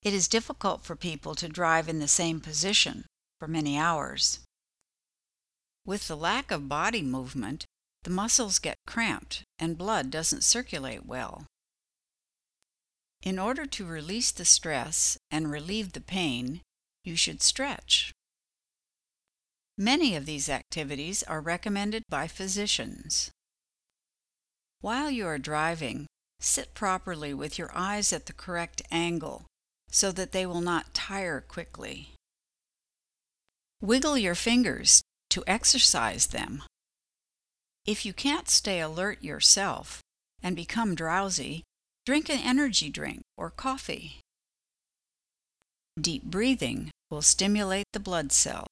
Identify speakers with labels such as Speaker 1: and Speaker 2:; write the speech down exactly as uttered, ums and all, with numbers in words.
Speaker 1: It is difficult for people to drive in the same position for many hours. With the lack of body movement, the muscles get cramped and blood doesn't circulate well. In order to release the stress and relieve the pain, you should stretch. Many of these activities are recommended by physicians. While you are driving, sit properly with your eyes at the correct angle so that they will not tire quickly. Wiggle your fingers to exercise them. If you can't stay alert yourself and become drowsy, drink an energy drink or coffee. Deep breathing will stimulate the blood cells.